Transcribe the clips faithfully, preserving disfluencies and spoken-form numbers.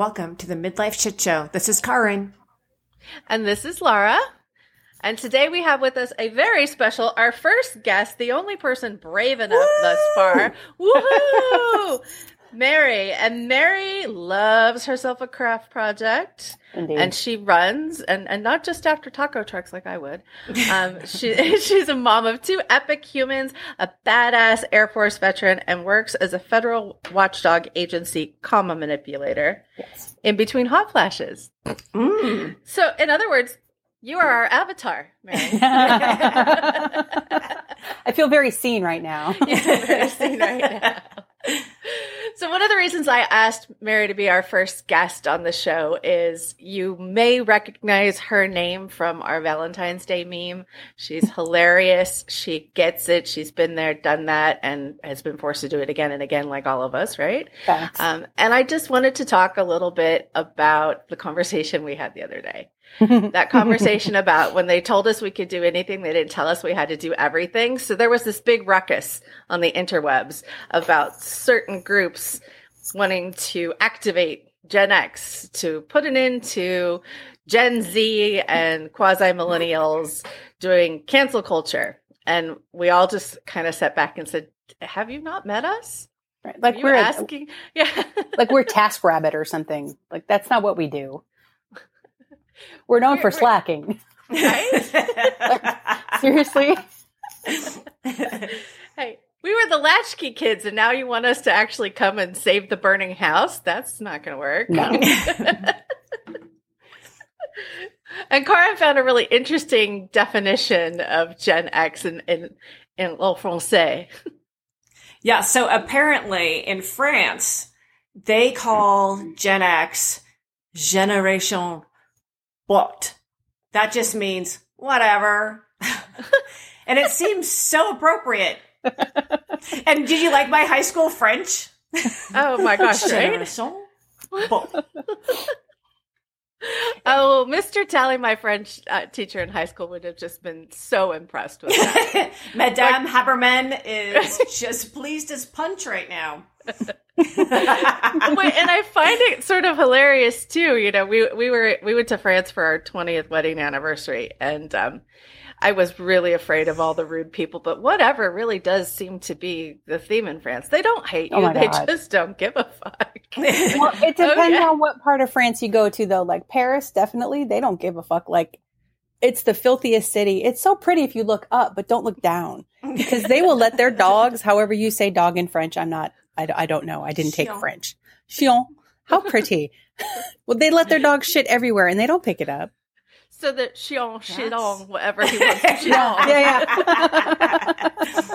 Welcome to the Midlife Shit Show. This is Karin. And this is Laura. And today we have with us a very special, our first guest, the only person brave enough Woo! Thus far. Woohoo! Mary. And Mary loves herself a craft project. Indeed. And she runs, and, and not just after taco trucks like I would. Um, she, she's a mom of two epic humans, a badass Air Force veteran, and works as a federal watchdog agency comma manipulator. Yes. In between hot flashes. Mm. So, in other words, you are our avatar, Mary. I feel very seen right now. You feel very seen right now. So one of the reasons I asked Mary to be our first guest on the show is you may recognize her name from our Valentine's Day meme. She's hilarious. She gets it. She's been there, done that, and has been forced to do it again and again like all of us, right? Thanks. Um, and I just wanted to talk a little bit about the conversation we had the other day. That conversation about when they told us we could do anything, they didn't tell us we had to do everything. So there was this big ruckus on the interwebs about certain groups wanting to activate Gen X to put it into Gen Z and quasi-millennials doing cancel culture. And we all just kind of sat back and said, have you not met us? Right. Like Are you we're asking, yeah, like we're TaskRabbit or something. Like that's not what we do. We're known We're- for we're- slacking. right? Like, seriously? Hey, we were the latchkey kids, and now you want us to actually come and save the burning house? That's not going to work. No. And Karin found a really interesting definition of Gen X in in, in Le Français. Yeah, so apparently in France, they call Gen X Generation What? That just means whatever. And it seems so appropriate. And did you like my high school French? Oh my gosh, right? Generation What? Oh, Mister Talley, my French uh, teacher in high school, would have just been so impressed with that. Madame Haberman is just pleased as punch right now. Wait, and I find it sort of hilarious too. You know, we we were we went to France for our twentieth wedding anniversary, and um, I was really afraid of all the rude people. But whatever really does seem to be the theme in France. They don't hate you; Oh my they God. just don't give a fuck. Well, it depends Oh, yeah. on what part of France you go to, though. Like Paris, definitely, they don't give a fuck. Like, it's the filthiest city. It's so pretty if you look up, but don't look down. Because they will let their dogs, however you say dog in French, I'm not, I, I don't know. I didn't take Chien. French. Chien. How pretty. Well, they let their dog shit everywhere, and they don't pick it up. So that chien, shit That's- on, whatever he wants to shit on. Yeah, yeah.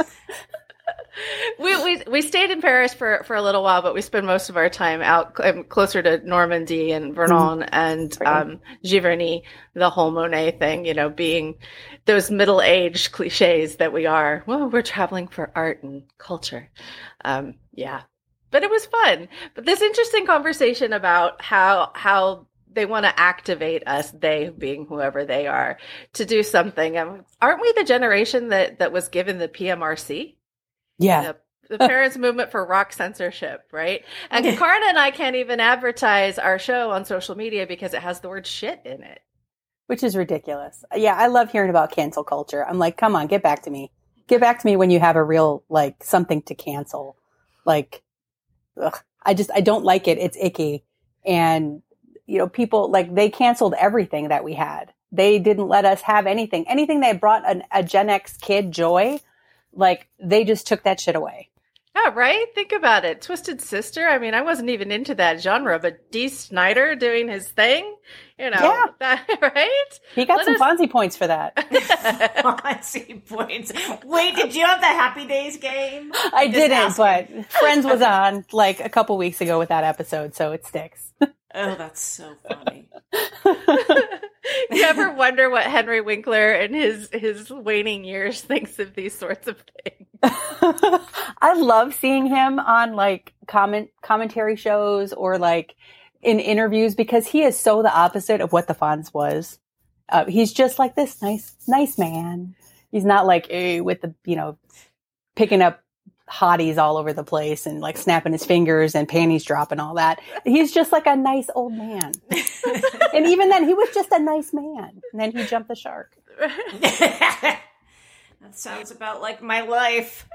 We, we we stayed in Paris for, for a little while, but we spent most of our time out um, closer to Normandy and Vernon Mm-hmm. and um, Giverny, the whole Monet thing, you know, being those middle-aged cliches that we are. Well, we're traveling for art and culture. Um, yeah. But it was fun. But this interesting conversation about how how they want to activate us, they being whoever they are, to do something. Um, aren't we the generation that, that was given the P M R C? Yeah. The, the parents' movement for rock censorship, right? And Karin and I can't even advertise our show on social media because it has the word shit in it. Which is ridiculous. Yeah, I love hearing about cancel culture. I'm like, come on, get back to me. Get back to me when you have a real, like, something to cancel. Like, ugh, I just, I don't like it. It's icky. And, you know, people, like, they canceled everything that we had. They didn't let us have anything. Anything that brought an, a Gen X kid joy, like, they just took that shit away. Yeah, right? Think about it. Twisted Sister. I mean, I wasn't even into that genre, but Dee Snider doing his thing, you know, Yeah. that, right? He got Let some us- Fonzie points for that. Fancy points. Wait, did you have the Happy Days game? I Just didn't, asking. but Friends was on like a couple weeks ago with that episode, so it sticks. Oh, that's so funny. You ever wonder what Henry Winkler in his, his waning years thinks of these sorts of things? I love seeing him on like comment commentary shows or like in interviews because he is so the opposite of what the Fonz was. Uh, he's just like this nice, nice man. He's not like eh, with the, you know, picking up hotties all over the place and like snapping his fingers and panties drop and all that. He's just like a nice old man. And even then, he was just a nice man. And then he jumped the shark. That sounds about like my life.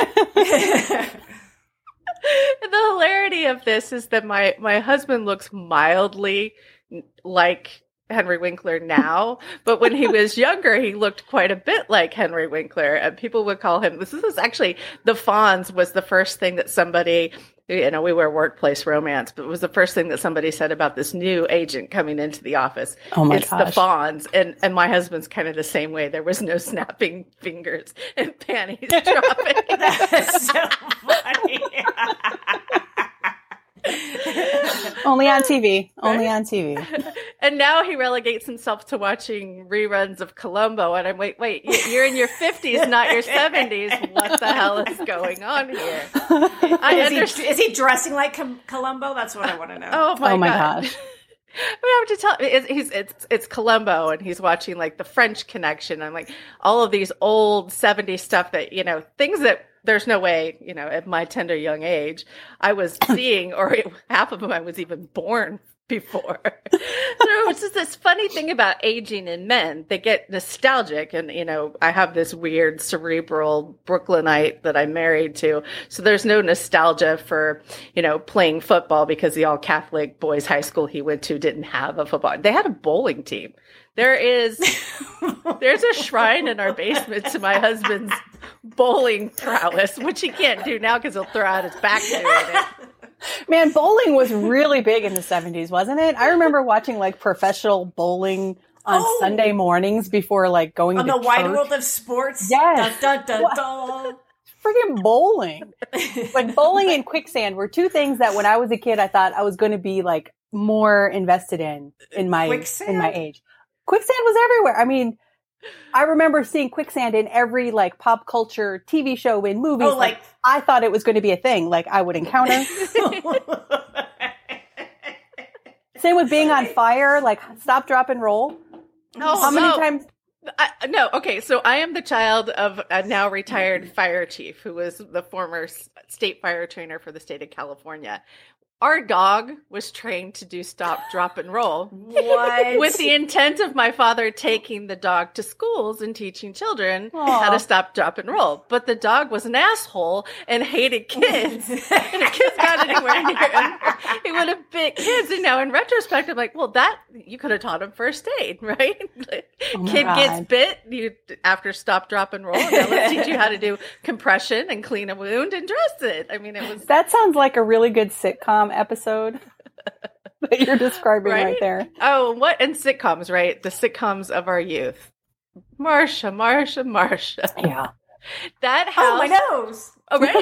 The hilarity of this is that my, my husband looks mildly like Henry Winkler now, but when he was younger, he looked quite a bit like Henry Winkler, and people would call him, this is actually, the Fonz was the first thing that somebody, you know, we were workplace romance, but it was the first thing that somebody said about this new agent coming into the office. Oh my it's gosh. the Fonz. And, and my husband's kind of the same way. There was no snapping fingers and panties dropping. That's so funny. Only on T V. Only on T V. And now he relegates himself to watching reruns of Columbo. And I'm wait, wait, you're in your fifties, not your seventies. What the hell is going on here? I is, he, is he dressing like Com- Columbo? That's what I want to know. Oh my, oh my God. gosh. I have to tell it's, he's it's it's Columbo, and he's watching like the French Connection and like all of these old seventies stuff that, you know, things that there's no way, you know, at my tender young age I was seeing, or half of them I was even born before. So it's just this funny thing about aging in men. They get nostalgic, and, you know, I have this weird cerebral Brooklynite that I'm married to. So there's no nostalgia for, you know, playing football, because the all Catholic boys high school he went to didn't have a football. They had a bowling team. There is, there's a shrine in our basement to my husband's bowling prowess, which he can't do now because he'll throw out his back doing it. Man, bowling was really big in the seventies, wasn't it? I remember watching like professional bowling on Oh. Sunday mornings before like going On to the church. wide world of sports? Yes. Dun, dun, dun, What? dun. Friggin' bowling. Like bowling and quicksand were two things that when I was a kid, I thought I was going to be like more invested in, in my, Quicksand? in my age. Quicksand was everywhere. I mean, I remember seeing quicksand in every like pop culture T V show, in movies. Oh, like- I thought it was going to be a thing. Like I would encounter. Same with being on fire, like stop, drop, and roll. Oh, How many no. times? I, no, okay. So I am the child of a now retired fire chief who was the former s- state fire trainer for the state of California. Our dog was trained to do stop, drop, and roll. What? With the intent of my father taking the dog to schools and teaching children Aw. how to stop, drop, and roll. But the dog was an asshole and hated kids. And if kids got anywhere near him, he would have bit kids. And now in retrospect, I'm like, well, that, you could have taught him first aid, right? Oh my Kid gets God. bit, you after stop, drop, and roll. Now let's teach you how to do compression and clean a wound and dress it. I mean, it was... That sounds like a really good sitcom episode that you're describing right, Right? there. Oh, what? And sitcoms, right? The sitcoms of our youth. Marsha, Marsha, Marsha. Yeah. That house. Oh, my nose. Oh, right?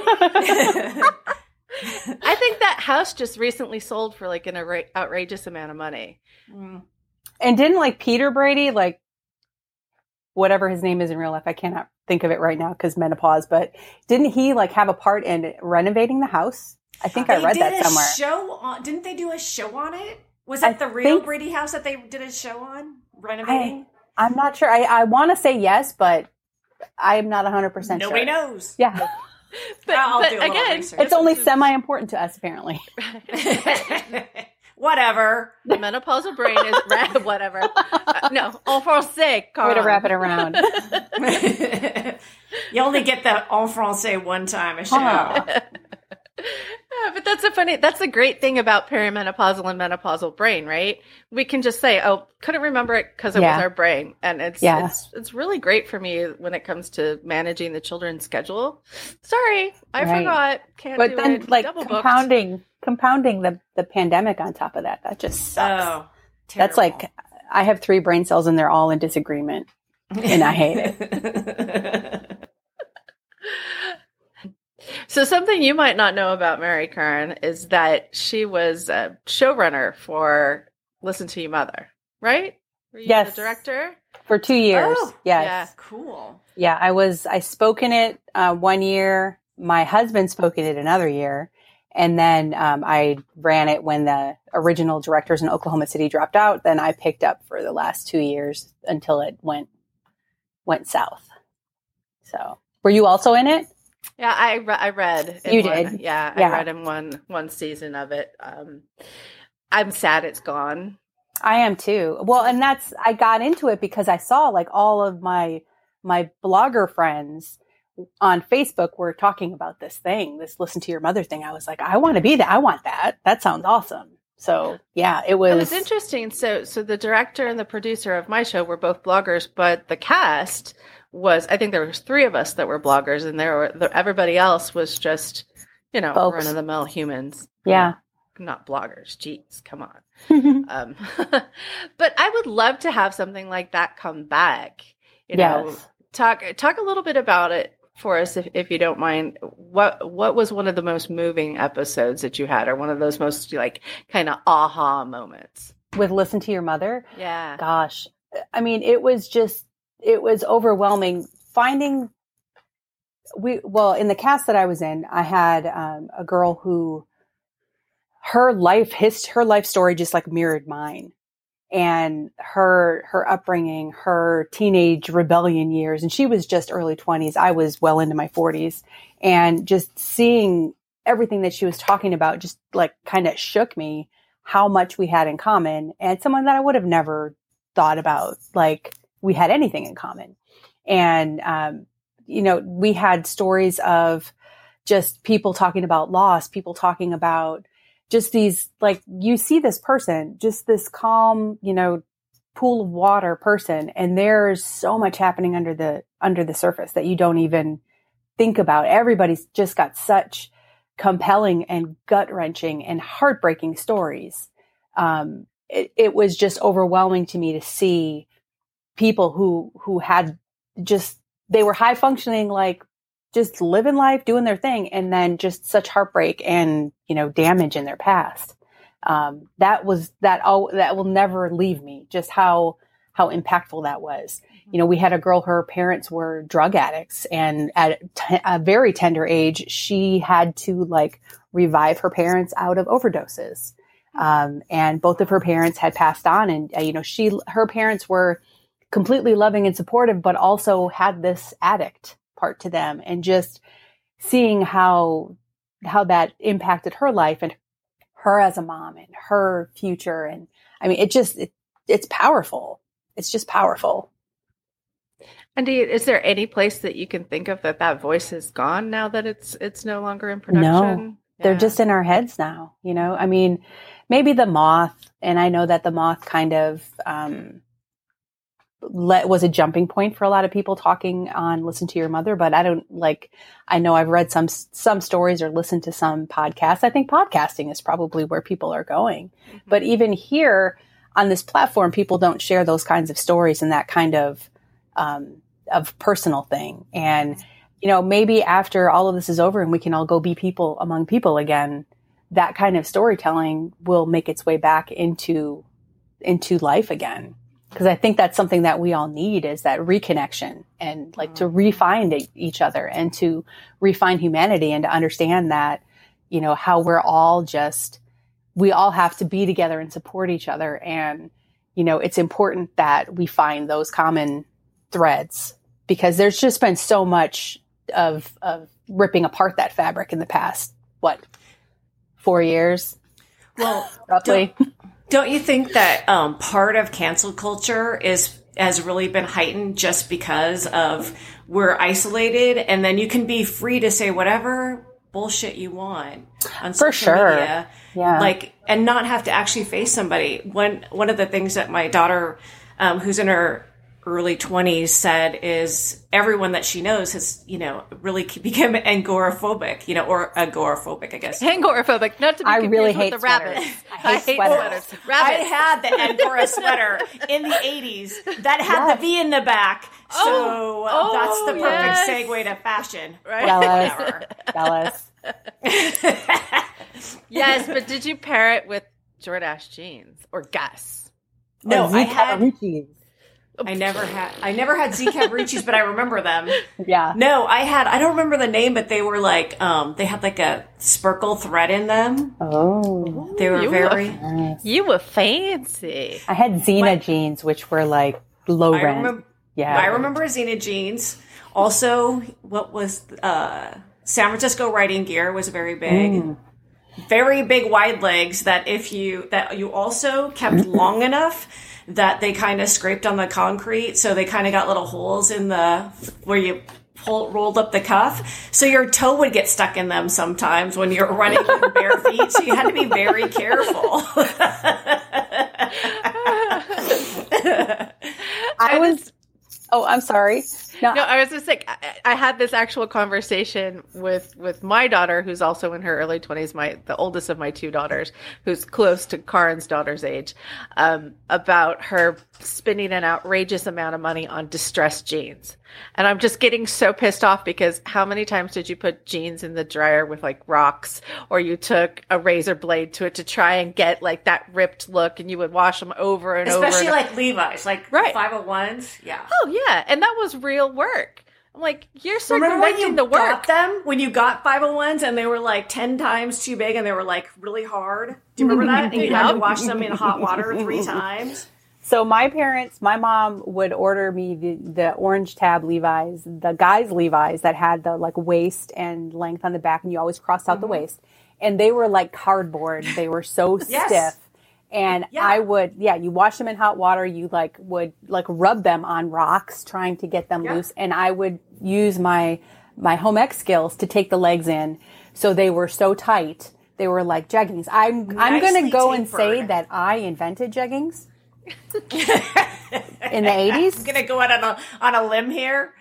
I think that house just recently sold for like an outra- outrageous amount of money. Mm. And didn't like Peter Brady, like whatever his name is in real life, I cannot think of it right now because menopause, but didn't he like have a part in renovating the house? I think I They read did that a somewhere. Show on, didn't they do a show on it? Was I it the real think- Brady house that they did a show on? Renovating? I'm not sure. I, I want to say yes, but I am not one hundred percent sure. Nobody knows. Yeah. But, I'll but do a little again, research. It's only semi-important to us, apparently. Whatever. the menopausal brain is whatever. Uh, no, en français, Way Carl. to wrap it around. You only get the en français one time a show. Huh. Yeah, but that's a funny, that's a great thing about perimenopausal and menopausal brain, right? We can just say, oh, couldn't remember it because it Yeah. was our brain. And it's, Yeah. it's, it's really great for me when it comes to managing the children's schedule. Sorry, I Right. forgot. Can't But do then, it. like, Double booked. compounding, compounding the, the pandemic on top of that, that just sucks. Oh, That's like, I have three brain cells and they're all in disagreement. And I hate it. it. So something you might not know about Mary Karen is that she was a showrunner for Listen to Your Mother, right? Were you Yes. the director? For two years. Oh, yes. yeah. Cool. Yeah, I was, I spoke in it uh, one year. My husband spoke in it another year. And then um, I ran it when the original directors in Oklahoma City dropped out. Then I picked up for the last two years until it went, went south. So were you also in it? Yeah, I re- I read. in You one- did? Yeah, Yeah. I read in one one season of it. Um, I'm sad it's gone. I am too. Well, and that's, I got into it because I saw like all of my, my blogger friends on Facebook were talking about this thing, this Listen to Your Mother thing. I was like, I want to be that. I want that. That sounds awesome. So yeah, it was, It was interesting. So, so the director and the producer of my show were both bloggers, but the cast was, I think there was three of us that were bloggers, and there were the, everybody else was just, you know, Folks. run of the mill humans. yeah. Not bloggers. Jeez, come on. Um, but I would love to have something like that come back. You know, Yes. talk talk a little bit about it for us, if, if you don't mind. What what was one of the most moving episodes that you had, or one of those most like kind of aha moments? With Listen to Your Mother. Yeah. Gosh. I mean, it was just, it was overwhelming finding we, well, in the cast that I was in, I had um, a girl who, her life, his, her life story just like mirrored mine, and her, her upbringing, her teenage rebellion years. And she was just early twenties. I was well into my forties, and just seeing everything that she was talking about just like kind of shook me how much we had in common, and someone that I would have never thought about, like we had anything in common. And, um, you know, we had stories of just people talking about loss, people talking about just these, like, you see this person, just this calm, you know, pool of water person. And there's so much happening under the, under the surface that you don't even think about. Everybody's just got such compelling and gut wrenching and heartbreaking stories. Um, it, it was just overwhelming to me to see people who, who had just, they were high functioning, like just living life, doing their thing, and then just such heartbreak and, you know, damage in their past. Um, that was, that all, that will never leave me, just how, how impactful that was. You know, we had a girl, her parents were drug addicts, and at t- a very tender age, she had to like revive her parents out of overdoses. Um, and both of her parents had passed on, and, uh, you know, she, her parents were completely loving and supportive, but also had this addict part to them, and just seeing how, how that impacted her life and her as a mom and her future. And I mean, it just, it, it's powerful. It's just powerful. And do you, is there any place that you can think of that that voice is gone now that it's it's no longer in production? No, they're Yeah. just in our heads now. You know, I mean, maybe The Moth, and I know that The Moth kind of um, let, was a jumping point for a lot of people talking on Listen to Your Mother. But I don't like. I know I've read some some stories or listened to some podcasts. I think podcasting is probably where people are going. Mm-hmm. But even here on this platform, people don't share those kinds of stories and that kind of um, of personal thing. And, you know, maybe after all of this is over and we can all go be people among people again, that kind of storytelling will make its way back into, into life again. Because I think that's something that we all need, is that reconnection, and like to re-find e- each other and to refine humanity, and to understand that, you know, how we're all just, we all have to be together and support each other. And, you know, it's important that we find those common threads, because there's just been so much of, of ripping apart that fabric in the past, what, four years? Well, roughly. Don't, don't you think that um, part of cancel culture is has really been heightened just because of we're isolated, and then you can be free to say whatever bullshit you want on For social sure. media, Yeah. like, and not have to actually face somebody. One one of the things that my daughter, um, who's in her early twenties, said is everyone that she knows has, you know, really become agoraphobic, you know, or agoraphobic, I guess. Angoraphobic, not to be I confused really with hate the sweaters. rabbits. I hate sweaters. sweaters. I Rabbits. had the Angora sweater in the eighties that had Yes. the V in the back. So Oh, oh, that's the perfect yes. segue to fashion. Right. Jealous. Jealous. Yes, but did you pair it with Jordache jeans or Gus? No, Or I Z had. Cavariccis. I never had. I never had Z Cavariccis, but I remember them. Yeah. No, I had. I don't remember the name, but they were like. Um, they had like a sparkle thread in them. Oh. They were You very. Nice. You were fancy. I had Xena My- jeans, which were like low I rent. remember. Yeah. I remember Xena jeans. Also, what was uh, San Francisco riding gear was very big. Mm. Very big wide legs that if you, that you also kept long enough that they kind of scraped on the concrete. So they kind of got little holes in the, where you pull, rolled up the cuff. So your toe would get stuck in them sometimes when you're running with bare feet. So you had to be very careful. I was, oh, I'm sorry. No, no I was just like, I, I had this actual conversation with, with my daughter, who's also in her early twenties, my the oldest of my two daughters, who's close to Karen's daughter's age, um, about her spending an outrageous amount of money on distressed jeans. And I'm just getting so pissed off because how many times did you put jeans in the dryer with like rocks, or you took a razor blade to it to try and get like that ripped look, and you would wash them over and Especially over. Especially like Levi's, like right. five oh ones. Yeah. Oh yeah. And that was real work. I'm like, you're circumventing the work. Got them when you got five oh ones and they were like ten times too big and they were like really hard. Do you remember that? You had to wash them in hot water three times. So my parents, my mom would order me the, the orange tab Levi's, the guys Levi's that had the like waist and length on the back, and you always crossed out mm-hmm. the waist. And they were like cardboard. They were so yes. stiff. And yeah. I would, yeah, you wash them in hot water. You like would like rub them on rocks, trying to get them yeah. loose. And I would use my my home ec skills to take the legs in, so they were so tight. They were like jeggings. I'm Nicely I'm going to go tapered. and say that I invented jeggings in the eighties. I'm going to go out on a on a limb here.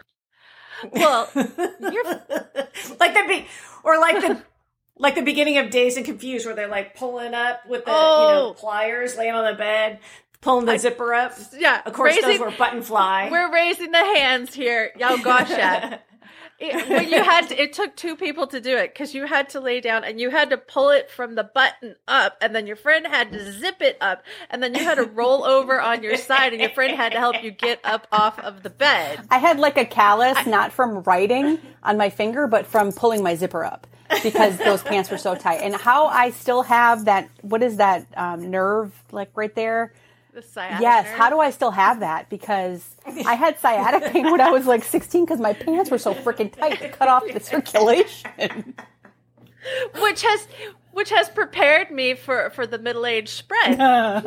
Well, you're like the be or like the. Like the beginning of Dazed and Confused, where they're like pulling up with the oh. you know pliers, laying on the bed, pulling the I, zipper up. Yeah, of course raising, those were button fly. We're raising the hands here. Oh gosh, yeah. It, when you had to, it took two people to do it because you had to lay down and you had to pull it from the button up, and then your friend had to zip it up, and then you had to roll over on your side, and your friend had to help you get up off of the bed. I had like a callus, I, not from writing on my finger, but from pulling my zipper up. Because those pants were so tight. And how I still have that, what is that um, nerve, like right there? The sciatic Yes, nerve? How do I still have that? Because I had sciatic pain when I was like sixteen because my pants were so freaking tight. It cut off the circulation. Which has... Which has prepared me for, for the middle-age spread.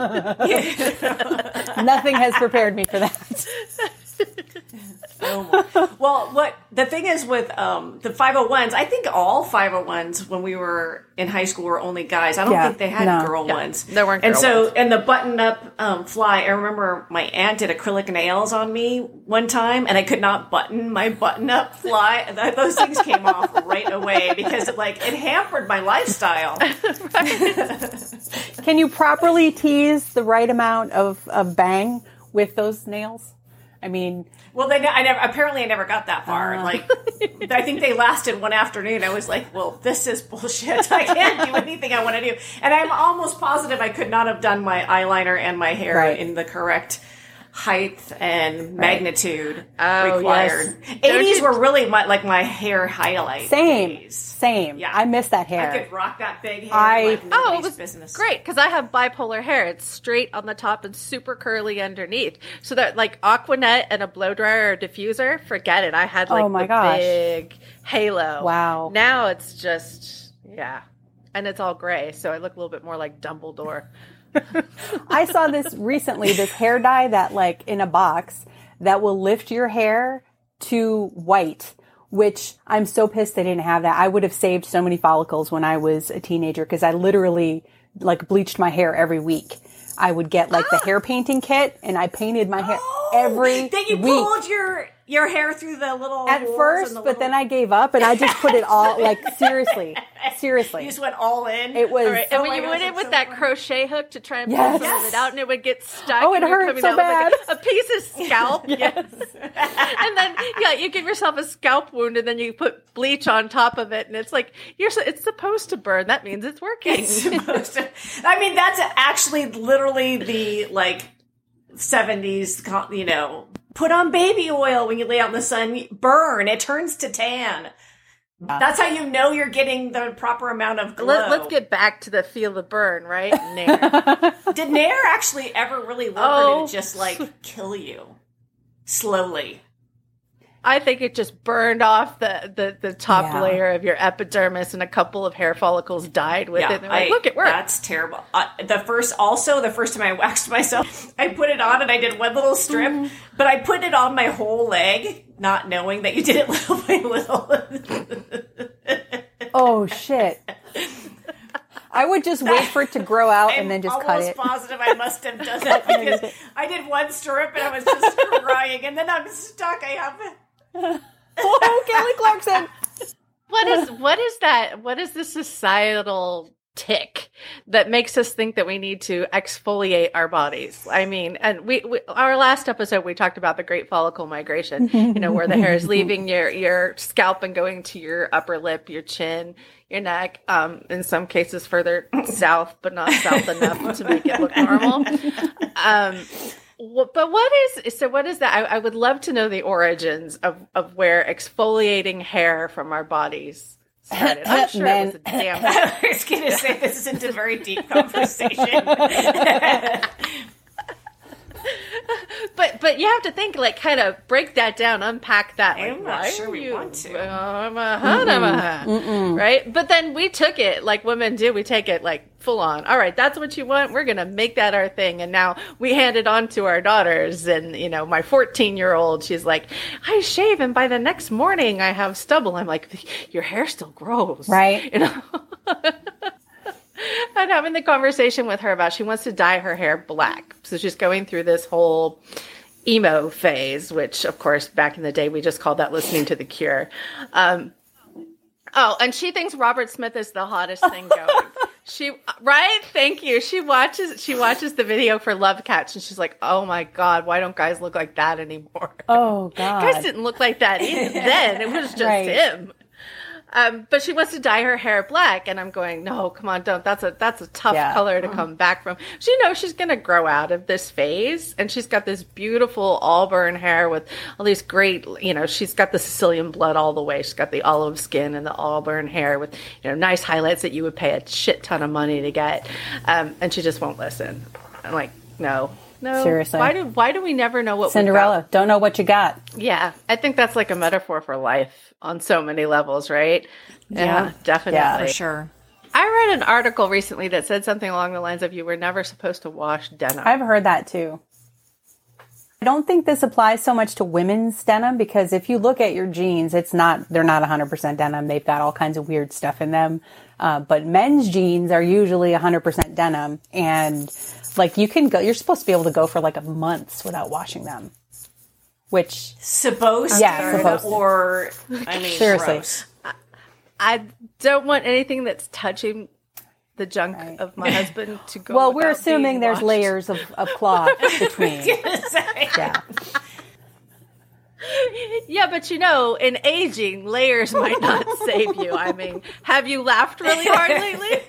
Nothing has prepared me for that. Oh well, what the thing is with um, the five oh ones, I think all five oh ones when we were in high school were only guys. I don't yeah, think they had no. girl yeah, ones. There weren't and girl so, ones. And the button-up um, fly, I remember my aunt did acrylic nails on me one time, and I could not button my button-up fly. And those things came off right away because it, like, it hampered my lifestyle. Can you properly tease the right amount of, of bang with those nails? I mean, well, they I never apparently I never got that far. Uh, like, I think they lasted one afternoon. I was like, well, this is bullshit. I can't do anything I want to do, and I'm almost positive I could not have done my eyeliner and my hair right. in the correct height and right. magnitude oh, required. Yes. eighties were really my, like my hair highlight. Same, days. same. Yeah, I miss that hair. I could rock that big hair. I like oh, it was business. Great because I have bipolar hair. It's straight on the top and super curly underneath. So that like Aquanet and a blow dryer or diffuser, forget it. I had like oh my the gosh. big halo. Wow. Now it's just yeah, and it's all gray, so I look a little bit more like Dumbledore. I saw this recently, this hair dye that like in a box that will lift your hair to white, which I'm so pissed they didn't have that. I would have saved so many follicles when I was a teenager because I literally like bleached my hair every week. I would get like the hair painting kit and I painted my hair oh, every then you week. pulled your your hair through the little at first, the but little... then I gave up and I just put it all like seriously, seriously. You just went all in. It was, right. and oh when you gosh, went in with so that fun. crochet hook to try and yes. pull some yes. of it out, and it would get stuck. Oh, it and you're hurt coming so out bad. with like a, a piece of scalp. Yes. And then yeah, you give yourself a scalp wound, and then you put bleach on top of it, and it's like you're. It's supposed to burn. That means it's working. It's supposed to. I mean, that's actually literally the like seventies. You know, put on baby oil when you lay out in the sun. Burn. It turns to tan. That's how you know you're getting the proper amount of glow. Let, let's get back to the feel the burn, right? Nair. Did Nair actually ever really work, oh. or did it just like kill you slowly? I think it just burned off the, the, the top Yeah. layer of your epidermis, and a couple of hair follicles died with Yeah, it. And like, I- look, it worked. That's terrible. Uh, the first, also the first time I waxed myself, I put it on and I did one little strip, Mm-hmm. but I put it on my whole leg, not knowing that you did it little by little. Oh shit. I would just wait for it to grow out and then just I'm cut almost it. positive I must have done that because I did one strip and I was just crying, and then I'm stuck. I have. Oh, Kelly Clarkson. What is what is that? What is the societal tick that makes us think that we need to exfoliate our bodies? I mean, and we, we our last episode we talked about the great follicle migration. You know, where the hair is leaving your your scalp and going to your upper lip, your chin, your neck. Um, in some cases, further south, but not south enough to make it look normal. Um. Well, but what is so? What is that? I, I would love to know the origins of, of where exfoliating hair from our bodies started. I'm sure it was a damn. I was going to say this isn't a very deep conversation. But but you have to think, like, kind of break that down, unpack that. Like, I'm not why sure are we you, want to. Um, uh-huh, uh-huh, right? But then we took it like women do. We take it like full on. All right, that's what you want. We're gonna make that our thing. And now we hand it on to our daughters. And you know, my fourteen year old, she's like, I shave, and by the next morning I have stubble. I'm like, your hair still grows, Right. You know. And having the conversation with her about she wants to dye her hair black. So she's going through this whole emo phase, which, of course, back in the day, we just called that listening to The Cure. Um, oh, and she thinks Robert Smith is the hottest thing going. She, right? Thank you. She watches, she watches the video for Love Catch, and she's like, oh my God, why don't guys look like that anymore? Oh God. Guys didn't look like that either then. It was just Right. him. Um, but she wants to dye her hair black, and I'm going, no, come on, don't. That's a that's a tough Yeah. color to come back from. She knows she's going to grow out of this phase, and she's got this beautiful auburn hair with all these great, you know, she's got the Sicilian blood all the way. She's got the olive skin and the auburn hair with, you know, nice highlights that you would pay a shit ton of money to get, um, and she just won't listen. I'm like, no. No, Seriously. Why do why do we never know what we've got? Cinderella. Don't know what you got. Yeah, I think that's like a metaphor for life on so many levels, right? Yeah, Yeah. definitely. Yeah, For sure. I read an article recently that said something along the lines of you were never supposed to wash denim. I've heard that too. I don't think this applies so much to women's denim because if you look at your jeans, it's not, they're not one hundred percent denim. They've got all kinds of weird stuff in them. Uh, but men's jeans are usually one hundred percent denim. And like you can go, you're supposed to be able to go for like a months without washing them. Which, Supposed Yeah, to, supposed to. or I mean, Seriously. gross. I don't want anything that's touching the junk Right. of my husband to go. well, we're without assuming being there's washed. layers of, of cloth between. Yeah. Yeah, but you know, in aging, layers might not save you. I mean, have you laughed really hard lately?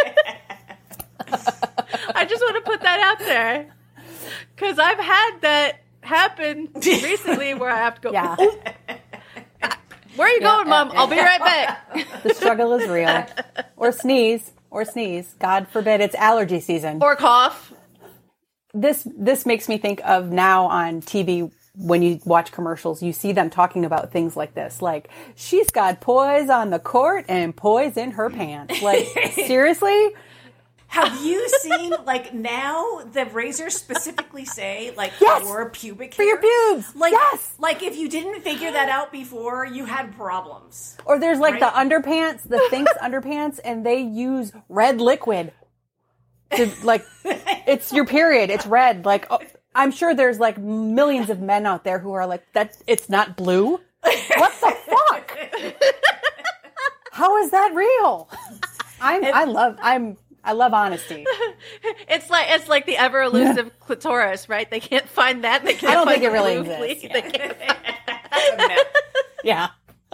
I just want to put that out there because I've had that happen recently where I have to go, Yeah. "Oop. Where are you going, Mom? I'll be right back. The struggle is real. Or sneeze. Or sneeze. God forbid. It's allergy season. Or cough. this this makes me think of now on T V when you watch commercials, you see them talking about things like this, like she's got poise on the court and poise in her pants. Like seriously, Have you seen, like, now the razors specifically say, like, Yes! for pubic for your hair? pubes. Like, Yes. like if you didn't figure that out before, you had problems. Or there's like Right. the underpants, the Thinx underpants, and they use red liquid. To, like it's your period. It's red. Like oh, I'm sure there's like millions of men out there who are like that. It's not blue. What the fuck? How is that real? I'm. I love. I'm. I love honesty. It's like it's like the ever elusive clitoris, right? They can't find that. They can't I don't find think it really the blue exists. flea. They can't That's a myth. Yeah.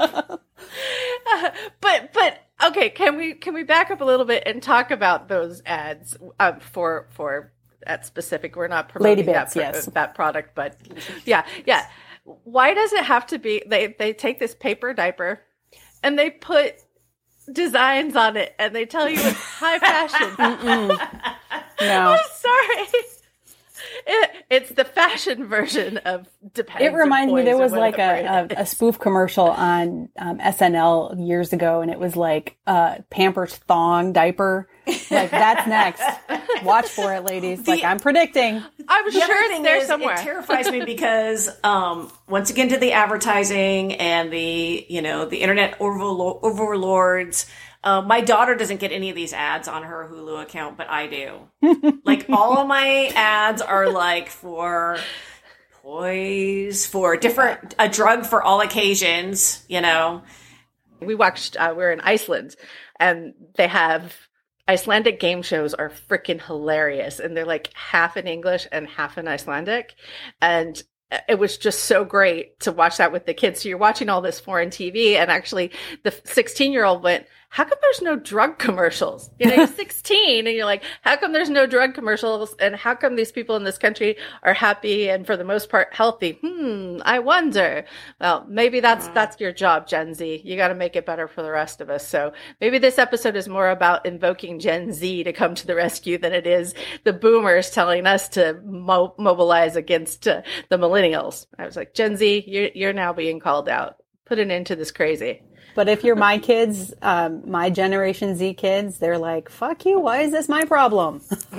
but but okay, can we can we back up a little bit and talk about those ads um, for for that specific? We're not promoting Lady that Bits, pro- yes. that product, but yeah, yeah. Why does it have to be? They they take this paper diaper and they put designs on it, and they tell you it's high fashion. No. I'm sorry. It, It's the fashion version of depends. It reminds me, there was like a, a, a, a spoof commercial on um, S N L years ago, and it was like uh, Pampers thong diaper. Like, that's next. Watch for it, ladies. The, like, I'm predicting. I'm the sure it's there is, somewhere. It terrifies me because, um, once again, to the advertising and the, you know, the internet overlo- overlords. Uh, my daughter doesn't get any of these ads on her Hulu account, but I do. Like, all of my ads are like for toys, for different, a drug for all occasions, you know. We watched, uh, we're in Iceland, and they have Icelandic game shows are freaking hilarious. And they're like half in English and half in Icelandic. And it was just so great to watch that with the kids. So you're watching all this foreign T V, and actually the sixteen year old went, how come there's no drug commercials? You know, you're sixteen and you're like, how come there's no drug commercials? And how come these people in this country are happy and for the most part healthy? Hmm, I wonder. Well, maybe that's, that's your job, Gen Z. You got to make it better for the rest of us. So maybe this episode is more about invoking Gen Z to come to the rescue than it is the boomers telling us to mo- mobilize against uh, the millennials. I was like, Gen Z, you're, you're now being called out. Put an end to this crazy. But if you're my kids, um, my Generation Z kids, they're like, fuck you. Why is this my problem?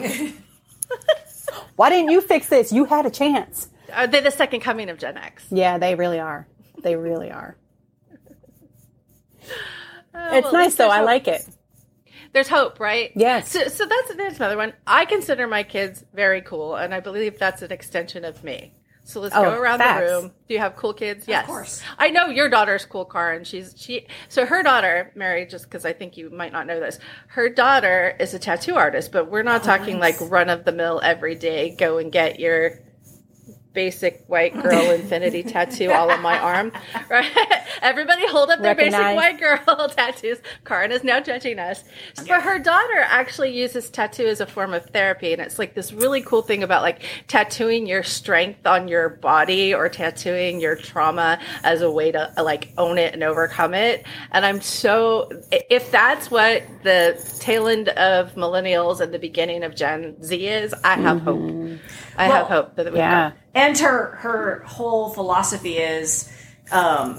Why didn't you fix this? You had a chance. Are they the second coming of Gen X? Yeah, they really are. They really are. Uh, it's well, nice, though. I hope. like it. There's hope, right? Yes. So, so that's, that's another one. I consider my kids very cool, and I believe that's an extension of me. So let's Oh, go around facts. the room. Do you have cool kids? Yes. Of course. I know your daughter's cool, Karin. She's, she, so her daughter, Mary, just because I think you might not know this, her daughter is a tattoo artist, but we're not Oh, talking nice. like run of the mill every day, go and get your basic white girl infinity tattoo all on my arm, right? Everybody hold up their Recognize. basic white girl tattoos. Karin is now judging us. But her daughter actually uses tattoo as a form of therapy. And it's like this really cool thing about like tattooing your strength on your body or tattooing your trauma as a way to like own it and overcome it. And I'm so, if that's what the tail end of millennials and the beginning of Gen Z is, I have Mm-hmm. hope. I Well, have hope that we Yeah. got. And her her whole philosophy is um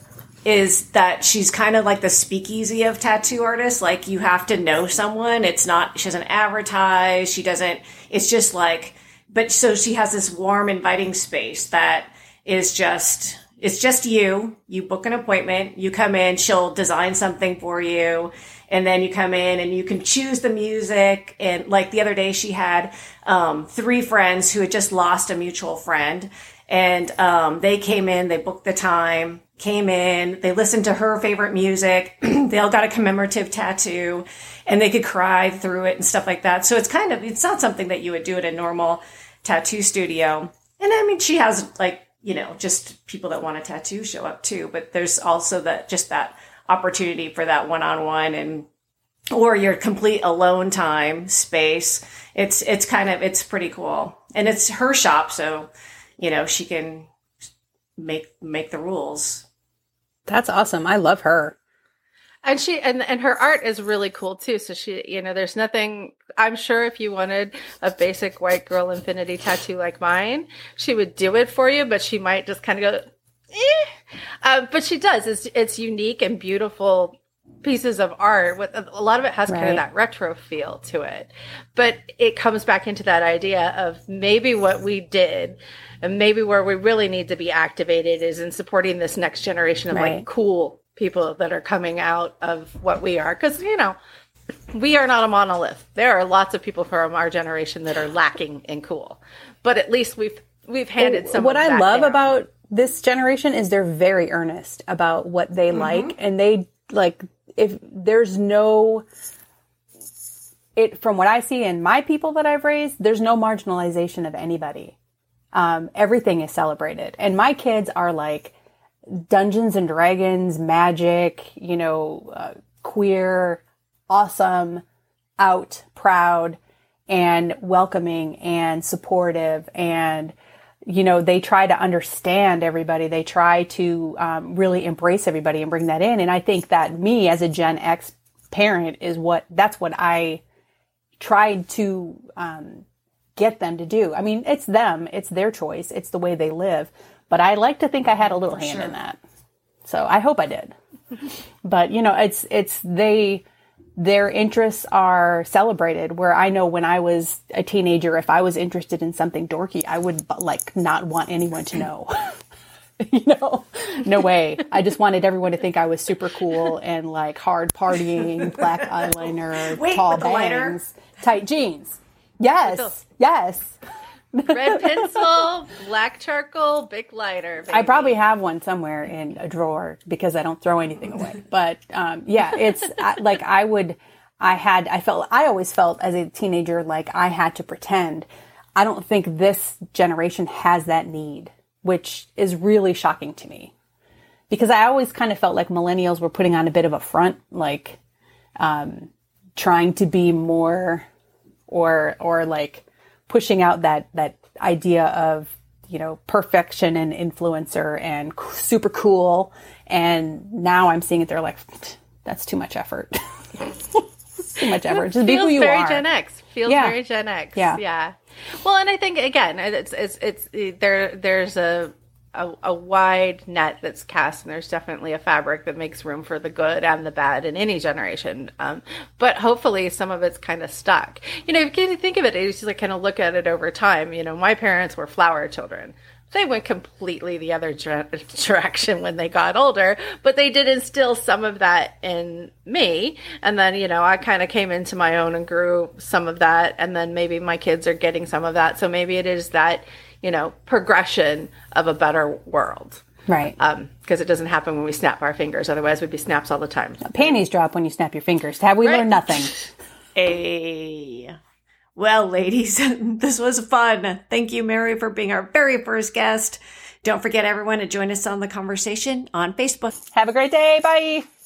is that she's kind of like the speakeasy of tattoo artists. Like, you have to know someone. It's not, she doesn't advertise. She doesn't, it's just like, but so she has this warm, inviting space that is just, it's just you. You book an appointment, you come in, she'll design something for you. And then you come in and you can choose the music. And like the other day, she had um, three friends who had just lost a mutual friend. And um, they came in, they booked the time, came in, they listened to her favorite music. They all got a commemorative tattoo, and they could cry through it and stuff like that. So it's kind of, it's not something that you would do at a normal tattoo studio. And I mean, she has like, you know, just people that want a tattoo show up too. But there's also that, just that opportunity for that one-on-one and or your complete alone time space. It's it's kind of, it's pretty cool. And it's her shop, so you know she can make make the rules. That's awesome. I love her. And she and, and her art is really cool too. So she, you know, there's nothing, I'm sure if you wanted a basic white girl infinity tattoo like mine, she would do it for you, but she might just kind of go, eh. Uh, but she does. It's it's unique and beautiful pieces of art. With a lot of it has kind Right. of that retro feel to it. But it comes back into that idea of maybe what we did and maybe where we really need to be activated is in supporting this next generation of Right. like cool people that are coming out of what we are. Because, you know, we are not a monolith. There are lots of people from our generation that are lacking in cool. But at least we've we've handed some. What of I that love down. about this generation is they're very earnest about what they like, and they like, if there's no, it from what I see in my people that I've raised, there's no marginalization of anybody. Um, everything is celebrated, and my kids are like Dungeons and Dragons, magic, you know, uh, queer, awesome, out, proud, and welcoming and supportive. And, you know, they try to understand everybody. They try to um, really embrace everybody and bring that in. And I think that me as a Gen X parent is what, that's what I tried to, um, get them to do. I mean, it's them, it's their choice, it's the way they live. But I like to think I had a little For hand sure. in that. So I hope I did. But, you know, it's, it's, they, their interests are celebrated, where I know when I was a teenager, if I was interested in something dorky, I would like not want anyone to know. You know, no way. I just wanted everyone to think I was super cool and like hard partying, black eyeliner, Wait, tall with the lighter? bangs, tight jeans. Yes, yes. Red pencil, black charcoal, big lighter. Baby. I probably have one somewhere in a drawer because I don't throw anything away. But um, yeah, it's I, like I would, I had, I felt, I always felt as a teenager like I had to pretend. I don't think this generation has that need, which is really shocking to me. Because I always kind of felt like millennials were putting on a bit of a front, like um, trying to be more or or like pushing out that that idea of, you know, perfection and influencer and super cool. And now I'm seeing it, they're like, that's too much effort. Too much effort. Just be who you Feels very are. Gen X. Feels Yeah. very Gen X. Yeah. Yeah. Well, and I think again, it's it's it's there. There's a, a a wide net that's cast, and there's definitely a fabric that makes room for the good and the bad in any generation. Um, but hopefully, some of it's kind of stuck. You know, if you think of it, you just like kind of look at it over time. You know, my parents were flower children. They went completely the other dire- direction when they got older, but they did instill some of that in me. And then, you know, I kind of came into my own and grew some of that. And then maybe my kids are getting some of that. So maybe it is that, you know, progression of a better world. Right. Um, because it doesn't happen when we snap our fingers. Otherwise, we'd be snaps all the time. Panties drop when you snap your fingers. Have we Right. learned nothing? Hey. Well, ladies, this was fun. Thank you, Mary, for being our very first guest. Don't forget, everyone, to join us on the conversation on Facebook. Have a great day. Bye.